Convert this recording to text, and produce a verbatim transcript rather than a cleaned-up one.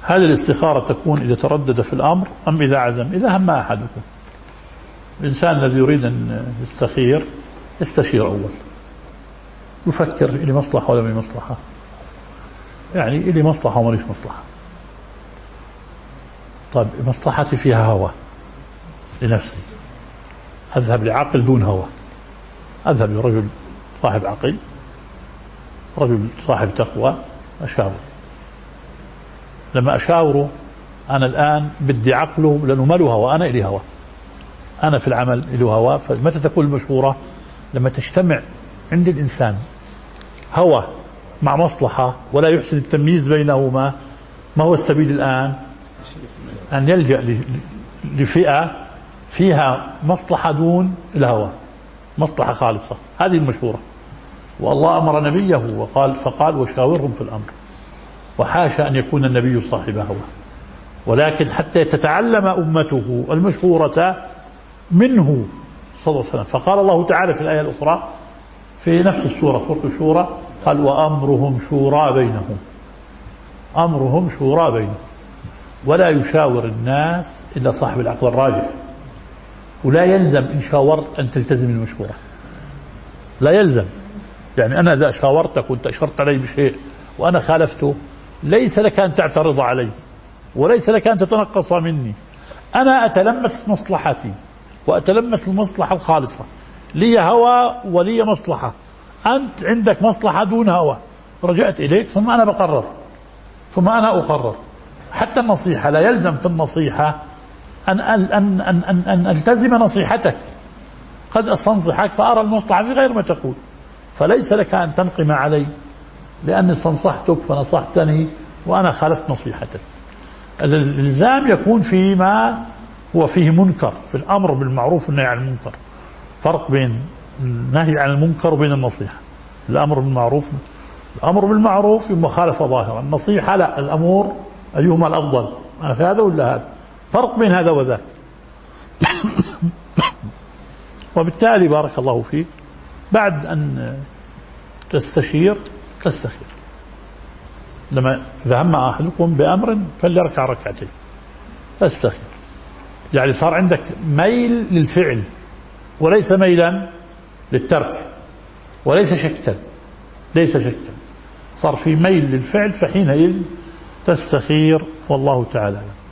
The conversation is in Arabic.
هذه الاستخارة تكون إذا تردد في الأمر أم إذا عزم؟ إذا هم أحدكم. الإنسان الذي يريد أن يستخير يستشير أول، يفكر إلي مصلحة ولا من مصلحة، يعني إلي مصلحة وما ليش مصلحة. طيب مصلحتي فيها هوى لنفسي، أذهب لعقل دون هوى، أذهب لرجل صاحب عقل، رجل صاحب تقوى، أشاور. لما أشاوره أنا الآن بدي عقله لأنه ما له هوى، أنا إلي هوى، أنا في العمل له هوى. فمتى تكون المشورة؟ لما تجتمع عند الإنسان هوى مع مصلحة ولا يحسن التمييز بينهما. ما هو السبيل الآن؟ أن يلجأ لفئة فيها مصلحة دون الهوى، مصلحة خالصة. هذه المشورة. والله أمر نبيه وقال فقال وشاورهم في الأمر، وحاشا أن يكون النبي صاحب هوى، ولكن حتى تتعلم أمته المشهورة منه صلى الله عليه وسلم. فقال الله تعالى في الآية الأخرى في نفس السورة، سورة الشورى، قال وأمرهم شورى بينهم، أمرهم شورى بينهم، ولا يشاور الناس إلا صاحب العقل الراجح. ولا يلزم إن شاورت أن تلتزم المشورة، لا يلزم. يعني أنا إذا شاورتك وأنت أشرت علي بشيء وأنا خالفته، ليس لك أن تعترض علي وليس لك أن تتنقص مني. أنا أتلمس مصلحتي وأتلمس المصلحة الخالصة، لي هوى ولي مصلحة، أنت عندك مصلحة دون هوى، رجعت إليك ثم أنا بقرر ثم أنا أقرر. حتى النصيحة لا يلزم في النصيحة أن, أن, أن, أن, أن, أن ألتزم نصيحتك، قد أستنصحك فأرى المصلحة في غير ما تقول، فليس لك أن تنقم علي لأني استنصحتك فنصحتني وأنا خالفت نصيحتك. الإلزام يكون فيما هو فيه منكر، في الأمر بالمعروف والنهي عن المنكر. فرق بين النهي عن المنكر وبين النصيحة. الأمر بالمعروف، الأمر بالمعروف مخالفة ظاهرة، النصيحة لا، الأمور أيهما الأفضل، هذا ولا هذا، فرق بين هذا وذاك. وبالتالي بارك الله فيك بعد أن تستشير تستخير. لما إذا هم أحدكم بأمر فليركع ركعتين تستخير، يعني صار عندك ميل للفعل وليس ميلا للترك، وليس شكا، ليس شكا، صار في ميل للفعل، فحينئذ تستخير. والله تعالى.